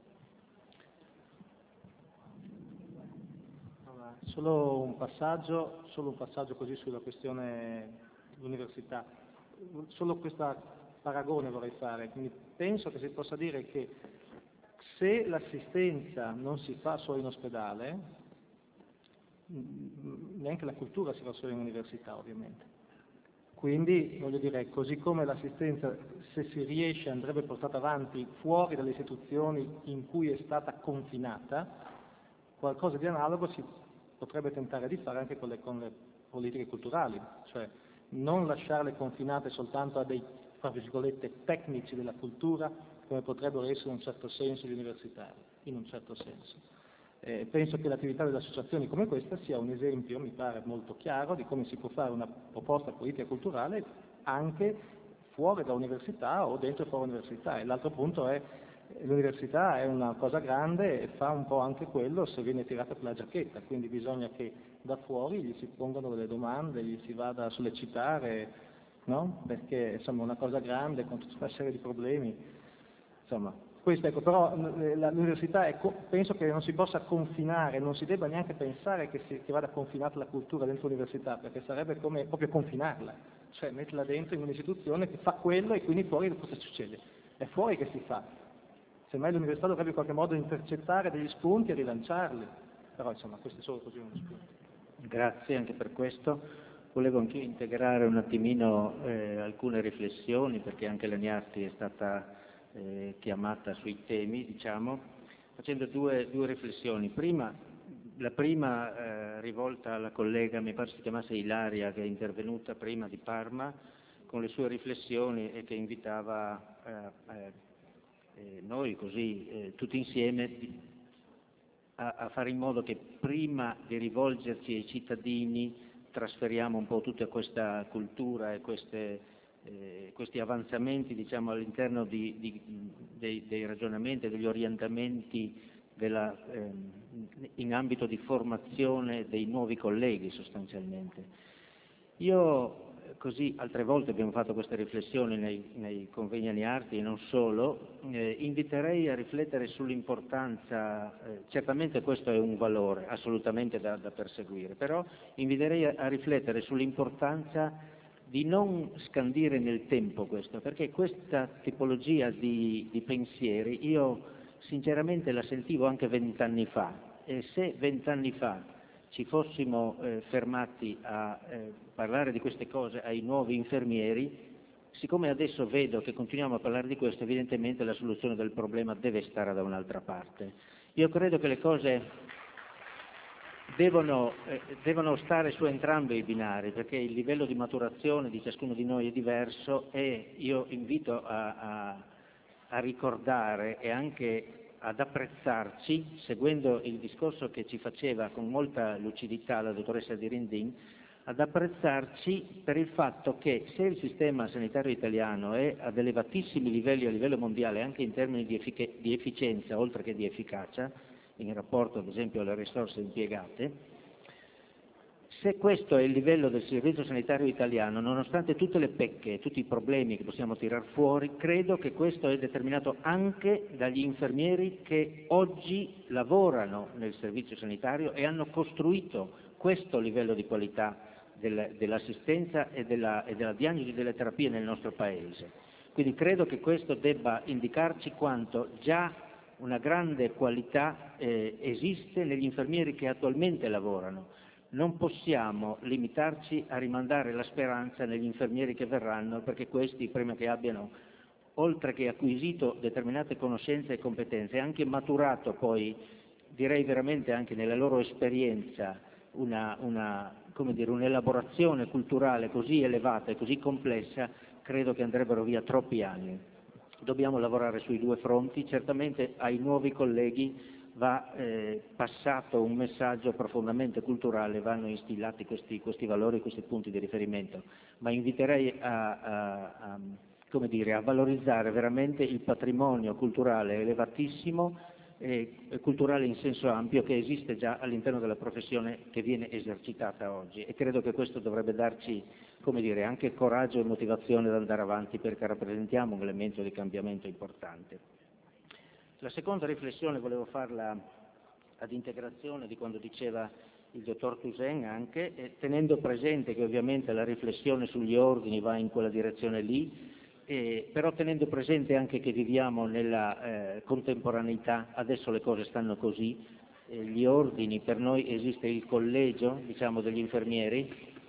Allora, solo un passaggio, solo un passaggio così sulla questione dell'università, solo questo paragone vorrei fare, quindi penso che si possa dire che se l'assistenza non si fa solo in ospedale, neanche la cultura si fa solo in università, ovviamente. Quindi, voglio dire, così come l'assistenza, se si riesce, andrebbe portata avanti fuori dalle istituzioni in cui è stata confinata, qualcosa di analogo si potrebbe tentare di fare anche con le, con le politiche culturali, cioè non lasciarle confinate soltanto a dei, tra virgolette, tecnici della cultura, come potrebbero essere in un certo senso gli universitari, in un certo senso. Eh, penso che l'attività delle associazioni come questa sia un esempio, mi pare molto chiaro, di come si può fare una proposta politica culturale anche fuori da università o dentro e fuori università. E l'altro punto è l'università è una cosa grande e fa un po' anche quello se viene tirata per la giacchetta, quindi bisogna che da fuori gli si pongano delle domande, gli si vada a sollecitare, no? Perché insomma è una cosa grande con tutta una serie di problemi. Insomma, questo, ecco, però l'università è, penso che non si possa confinare, non si debba neanche pensare che, si, che vada confinata la cultura dentro l'università, perché sarebbe come proprio confinarla, cioè metterla dentro in un'istituzione che fa quello e quindi fuori cosa succede? È fuori che si fa. Semmai l'università dovrebbe in qualche modo intercettare degli spunti e rilanciarli, però insomma questo è solo così uno spunto.
Grazie anche per questo. Volevo anche integrare un attimino eh, alcune riflessioni, perché anche l'Agnarti è stata Eh, chiamata sui temi, diciamo, facendo due, due riflessioni. Prima, la prima eh, rivolta alla collega, mi pare si chiamasse Ilaria, che è intervenuta prima di Parma, con le sue riflessioni e che invitava eh, eh, noi così eh, tutti insieme di, a, a fare in modo che prima di rivolgerci ai cittadini trasferiamo un po' tutta questa cultura e queste Eh, questi avanzamenti, diciamo, all'interno di, di, dei, dei ragionamenti e degli orientamenti della, eh, in ambito di formazione dei nuovi colleghi sostanzialmente. Io così altre volte abbiamo fatto queste riflessioni nei, nei convegni Agnarti e non solo, eh, inviterei a riflettere sull'importanza, eh, certamente questo è un valore assolutamente da, da perseguire, però inviterei a, a riflettere sull'importanza di non scandire nel tempo questo, perché questa tipologia di, di pensieri io sinceramente la sentivo anche vent'anni fa, e se vent'anni fa ci fossimo eh, fermati a eh, parlare di queste cose ai nuovi infermieri, siccome adesso vedo che continuiamo a parlare di questo, evidentemente la soluzione del problema deve stare da un'altra parte. Io credo che le cose Devono, eh, devono stare su entrambi i binari, perché il livello di maturazione di ciascuno di noi è diverso, e io invito a, a, a ricordare e anche ad apprezzarci, seguendo il discorso che ci faceva con molta lucidità la dottoressa Dirindin, ad apprezzarci per il fatto che se il sistema sanitario italiano è ad elevatissimi livelli a livello mondiale, anche in termini di, effic- di efficienza oltre che di efficacia, in rapporto ad esempio alle risorse impiegate, se questo è il livello del servizio sanitario italiano, nonostante tutte le pecche e tutti i problemi che possiamo tirar fuori, credo che questo è determinato anche dagli infermieri che oggi lavorano nel servizio sanitario e hanno costruito questo livello di qualità del, dell'assistenza e della, e della diagnosi delle terapie nel nostro Paese. Quindi credo che questo debba indicarci quanto già una grande qualità eh, esiste negli infermieri che attualmente lavorano. Non possiamo limitarci a rimandare la speranza negli infermieri che verranno, perché questi, prima che abbiano, oltre che acquisito determinate conoscenze e competenze, anche maturato poi, direi veramente anche nella loro esperienza, una, una, come dire, un'elaborazione culturale così elevata e così complessa, credo che andrebbero via troppi anni. Dobbiamo lavorare sui due fronti. Certamente ai nuovi colleghi va eh, passato un messaggio profondamente culturale, vanno instillati questi, questi valori, questi punti di riferimento, ma inviterei a, a, a, come dire, a valorizzare veramente il patrimonio culturale elevatissimo e culturale in senso ampio che esiste già all'interno della professione che viene esercitata oggi, e credo che questo dovrebbe darci, come dire, anche coraggio e motivazione ad andare avanti, perché rappresentiamo un elemento di cambiamento importante. La seconda riflessione volevo farla ad integrazione di quando diceva il dottor Toussaint, anche eh, tenendo presente che ovviamente la riflessione sugli ordini va in quella direzione lì, eh, però tenendo presente anche che viviamo nella eh, contemporaneità, adesso le cose stanno così, eh, gli ordini, per noi esiste il collegio, diciamo, degli infermieri,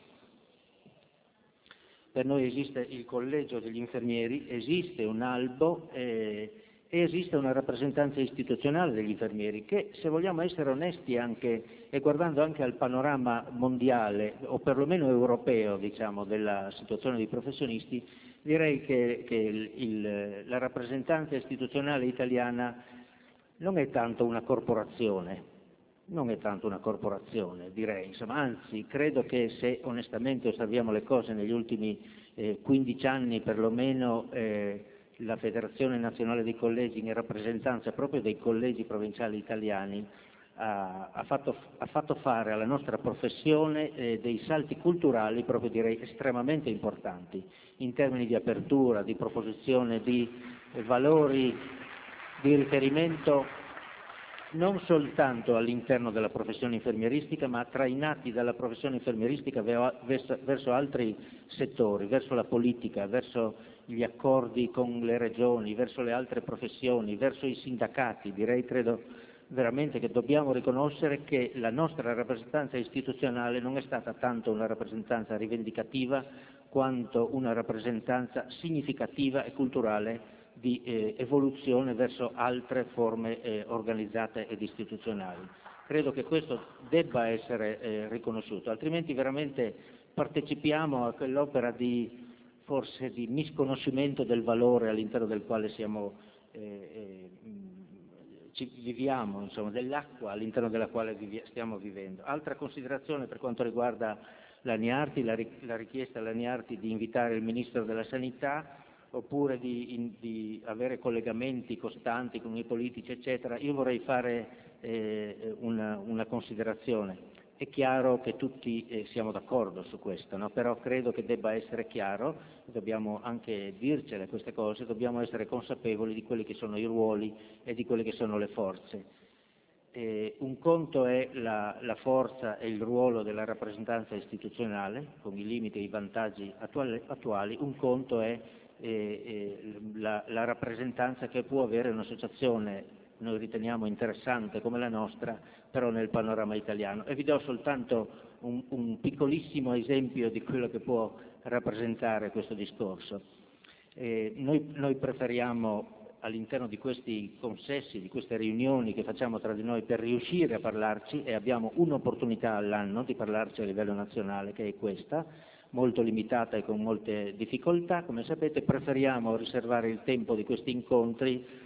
per noi esiste il collegio degli infermieri, esiste un albo, eh, e esiste una rappresentanza istituzionale degli infermieri che, se vogliamo essere onesti anche e guardando anche al panorama mondiale o perlomeno europeo, diciamo, della situazione dei professionisti, direi che, che il, il, la rappresentanza istituzionale italiana non è tanto una corporazione, non è tanto una corporazione, direi, insomma, anzi credo che se onestamente osserviamo le cose negli ultimi eh, quindici anni perlomeno, eh, la Federazione Nazionale dei Collegi, in rappresentanza proprio dei collegi provinciali italiani, ha, ha, fatto, ha fatto fare alla nostra professione eh, dei salti culturali, proprio direi estremamente importanti, in termini di apertura, di proposizione di eh, valori di riferimento non soltanto all'interno della professione infermieristica, ma trainati dalla professione infermieristica verso, verso altri settori, verso la politica, verso gli accordi con le regioni, verso le altre professioni, verso i sindacati. Direi, credo veramente che dobbiamo riconoscere che la nostra rappresentanza istituzionale non è stata tanto una rappresentanza rivendicativa quanto una rappresentanza significativa e culturale di eh, evoluzione verso altre forme eh, organizzate ed istituzionali. Credo che questo debba essere eh, riconosciuto, altrimenti veramente partecipiamo a quell'opera di forse di misconoscimento del valore all'interno del quale siamo, eh, eh, ci viviamo, insomma, dell'acqua all'interno della quale vivi- stiamo vivendo. Altra considerazione per quanto riguarda la Niarti, la, la richiesta alla Niarti di invitare il Ministro della Sanità, oppure di, in, di avere collegamenti costanti con i politici, eccetera. Io vorrei fare eh, una, una considerazione. È chiaro che tutti eh, siamo d'accordo su questo, no? Però credo che debba essere chiaro, dobbiamo anche dircele queste cose, dobbiamo essere consapevoli di quelli che sono i ruoli e di quelle che sono le forze. Eh, un conto è la, la forza e il ruolo della rappresentanza istituzionale, con i limiti e i vantaggi attuali, attuali. Un conto è eh, eh, la, la rappresentanza che può avere un'associazione, noi riteniamo interessante come la nostra, però nel panorama italiano. E vi do soltanto un, un piccolissimo esempio di quello che può rappresentare questo discorso. Eh, noi, noi preferiamo, all'interno di questi consessi, di queste riunioni che facciamo tra di noi per riuscire a parlarci, e abbiamo un'opportunità all'anno di parlarci a livello nazionale, che è questa, molto limitata e con molte difficoltà, come sapete, preferiamo riservare il tempo di questi incontri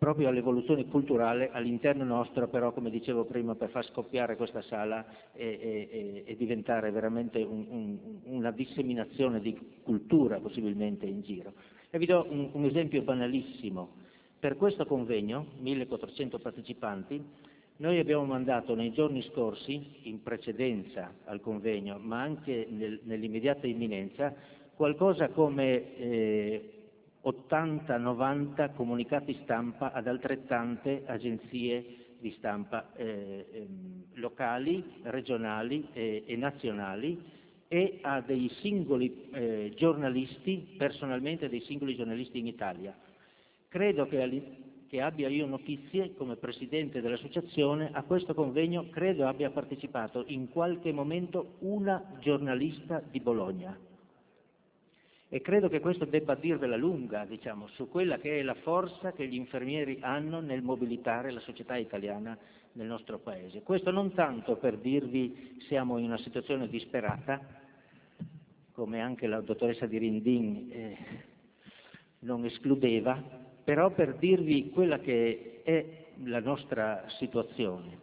proprio all'evoluzione culturale all'interno nostro, però come dicevo prima, per far scoppiare questa sala e, e, e diventare veramente un, un, una disseminazione di cultura possibilmente in giro. E vi do un, un esempio banalissimo. Per questo convegno, millequattrocento partecipanti, noi abbiamo mandato nei giorni scorsi, in precedenza al convegno, ma anche nel, nell'immediata imminenza, qualcosa come eh, ottanta novanta comunicati stampa ad altrettante agenzie di stampa eh, ehm, locali, regionali eh, e nazionali e a dei singoli eh, giornalisti, personalmente dei singoli giornalisti in Italia. Credo che, che abbia io notizie, come Presidente dell'Associazione, a questo convegno credo abbia partecipato in qualche momento una giornalista di Bologna. E credo che questo debba dirvela lunga, diciamo, su quella che è la forza che gli infermieri hanno nel mobilitare la società italiana nel nostro Paese. Questo non tanto per dirvi siamo in una situazione disperata, come anche la dottoressa Dirindin eh, non escludeva, però per dirvi quella che è la nostra situazione.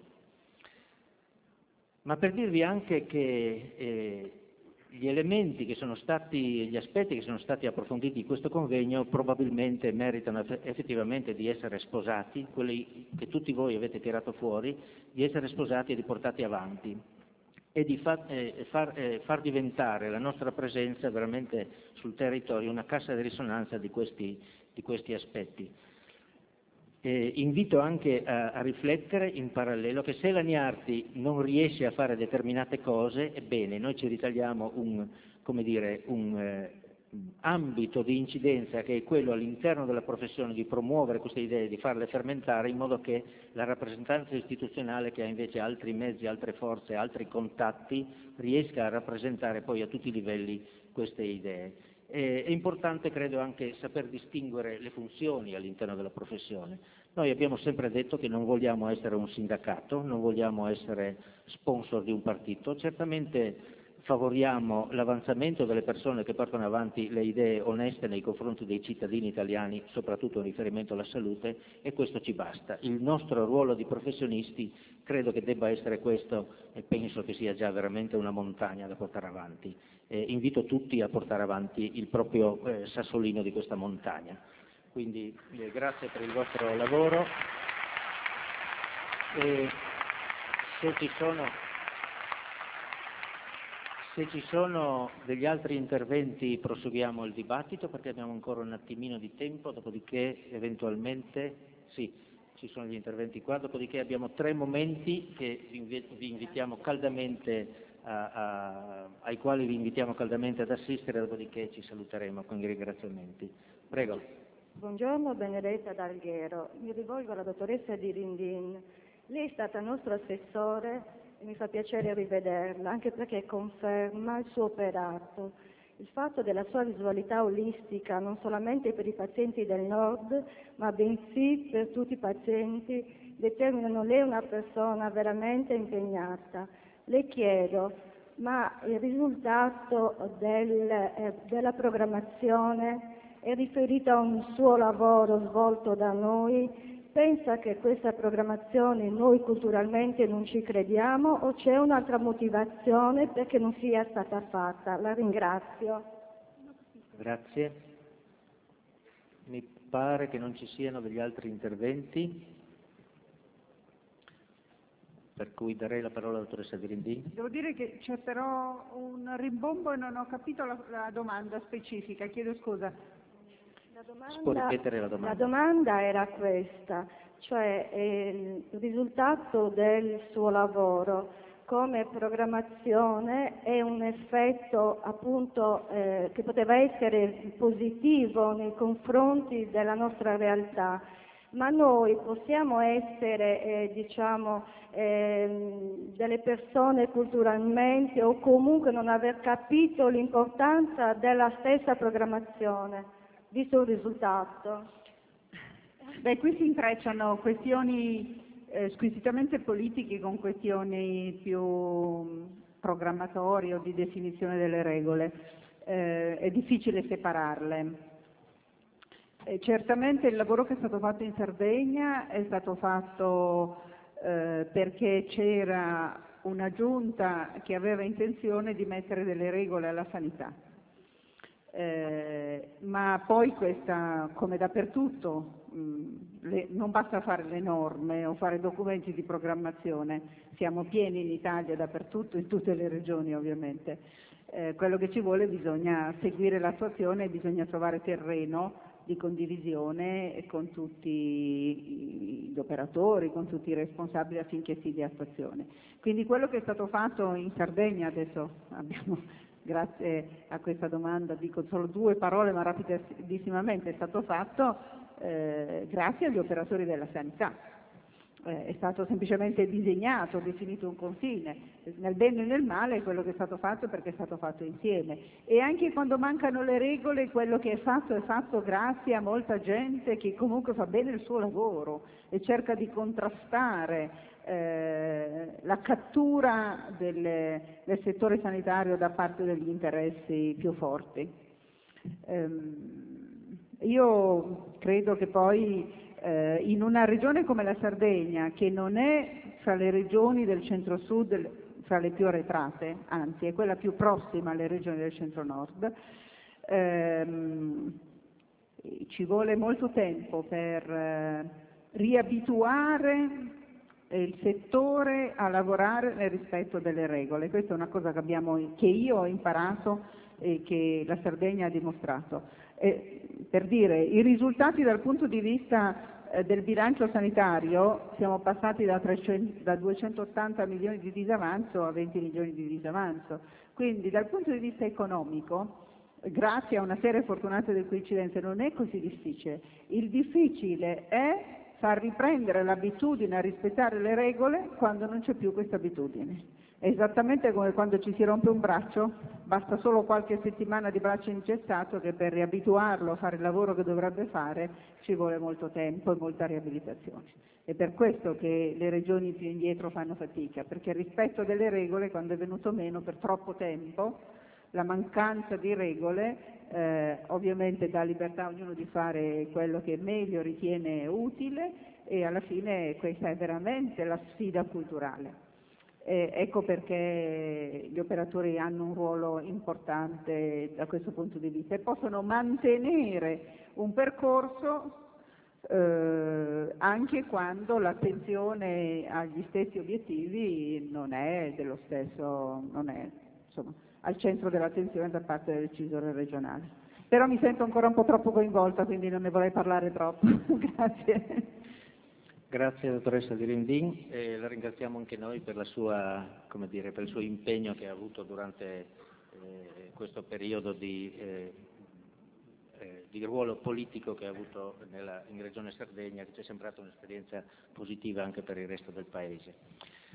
Ma per dirvi anche che eh, gli elementi che sono stati, gli aspetti che sono stati approfonditi in questo convegno probabilmente meritano effettivamente di essere sposati, quelli che tutti voi avete tirato fuori, di essere sposati e di portati avanti e di far, eh, far, eh, far diventare la nostra presenza veramente sul territorio una cassa di risonanza di questi, di questi aspetti. Eh, invito anche a, a riflettere in parallelo che se la Niarti non riesce a fare determinate cose, ebbene, noi ci ritagliamo un, come dire, un eh, ambito di incidenza che è quello all'interno della professione di promuovere queste idee, di farle fermentare in modo che la rappresentanza istituzionale, che ha invece altri mezzi, altre forze, altri contatti, riesca a rappresentare poi a tutti i livelli queste idee. È importante, credo, anche saper distinguere le funzioni all'interno della professione. Noi abbiamo sempre detto che non vogliamo essere un sindacato, non vogliamo essere sponsor di un partito, certamente favoriamo l'avanzamento delle persone che portano avanti le idee oneste nei confronti dei cittadini italiani, soprattutto in riferimento alla salute, e questo ci basta. Il nostro ruolo di professionisti credo che debba essere questo e penso che sia già veramente una montagna da portare avanti. Eh, invito tutti a portare avanti il proprio eh, sassolino di questa montagna. Quindi eh, grazie per il vostro lavoro. E se ci sono, se ci sono degli altri interventi proseguiamo il dibattito perché abbiamo ancora un attimino di tempo, dopodiché eventualmente sì, ci sono gli interventi qua, dopodiché abbiamo tre momenti che vi invitiamo caldamente A, a, ai quali vi invitiamo caldamente ad assistere, dopodiché ci saluteremo con i ringraziamenti. Prego.
Buongiorno, Benedetta D'Alghero. Mi rivolgo alla dottoressa Dirindin. Lei è stata nostro assessore e mi fa piacere rivederla, anche perché conferma il suo operato. Il fatto della sua visualità olistica, non solamente per i pazienti del Nord, ma bensì per tutti i pazienti, determinano lei una persona veramente impegnata. Le chiedo, ma il risultato del, eh, della programmazione è riferito a un suo lavoro svolto da noi? Pensa che questa programmazione noi culturalmente non ci crediamo o c'è un'altra motivazione perché non sia stata fatta? La ringrazio.
Grazie. Mi pare che non ci siano degli altri interventi. Per cui darei la parola alla dottoressa Dirindin.
Devo dire che c'è però un rimbombo e non ho capito la, la domanda specifica, chiedo scusa.
La domanda,
si può ripetere la domanda?
La domanda era questa, cioè eh, il risultato del suo lavoro come programmazione è un effetto appunto eh, che poteva essere positivo nei confronti della nostra realtà. Ma noi possiamo essere, eh, diciamo, eh, delle persone culturalmente o comunque non aver capito l'importanza della stessa programmazione, visto il risultato?
Beh, qui si intrecciano questioni eh, squisitamente politiche con questioni più programmatorie o di definizione delle regole. Eh, è difficile separarle. Eh, certamente il lavoro che è stato fatto in Sardegna è stato fatto eh, perché c'era una giunta che aveva intenzione di mettere delle regole alla sanità. Eh, ma poi questa, come dappertutto, mh, le, non basta fare le norme o fare documenti di programmazione, siamo pieni in Italia dappertutto, in tutte le regioni ovviamente. Eh, quello che ci vuole, bisogna seguire l'attuazione e bisogna trovare terreno di condivisione con tutti gli operatori, con tutti i responsabili affinché si dia attuazione. Quindi quello che è stato fatto in Sardegna, adesso abbiamo, grazie a questa domanda, dico solo due parole ma rapidissimamente, è stato fatto eh, grazie agli operatori della sanità. Eh, è stato semplicemente disegnato, definito un confine, nel bene e nel male quello che è stato fatto perché è stato fatto insieme, e anche quando mancano le regole quello che è fatto è fatto grazie a molta gente che comunque fa bene il suo lavoro e cerca di contrastare eh, la cattura del, del settore sanitario da parte degli interessi più forti. Ehm, io credo che poi Eh, in una regione come la Sardegna, che non è fra le regioni del centro-sud, fra le più arretrate, anzi è quella più prossima alle regioni del centro-nord, ehm, ci vuole molto tempo per eh, riabituare il settore a lavorare nel rispetto delle regole. Questa è una cosa che, abbiamo, che io ho imparato e che la Sardegna ha dimostrato. Eh, per dire, i risultati dal punto di vista eh, del bilancio sanitario, siamo passati da, trecento, da duecentottanta milioni di disavanzo a venti milioni di disavanzo, quindi dal punto di vista economico, grazie a una serie fortunata di coincidenze, non è così difficile. Il difficile è far riprendere l'abitudine a rispettare le regole quando non c'è più questa abitudine. È esattamente come quando ci si rompe un braccio, basta solo qualche settimana di braccio ingessato che per riabituarlo a fare il lavoro che dovrebbe fare ci vuole molto tempo e molta riabilitazione. È per questo che le regioni più indietro fanno fatica, perché il rispetto delle regole, quando è venuto meno per troppo tempo, la mancanza di regole eh, ovviamente dà libertà a ognuno di fare quello che meglio ritiene utile, e alla fine questa è veramente la sfida culturale. Eh, ecco perché gli operatori hanno un ruolo importante da questo punto di vista e possono mantenere un percorso eh, anche quando l'attenzione agli stessi obiettivi non è dello stesso, non è insomma, al centro dell'attenzione da parte del decisore regionale. Però mi sento ancora un po' troppo coinvolta, quindi non ne vorrei parlare troppo. Grazie.
Grazie dottoressa Dirindin, e la ringraziamo anche noi per, la sua, come dire, per il suo impegno che ha avuto durante eh, questo periodo di, eh, eh, di ruolo politico che ha avuto nella, in Regione Sardegna, che ci è sembrata un'esperienza positiva anche per il resto del Paese.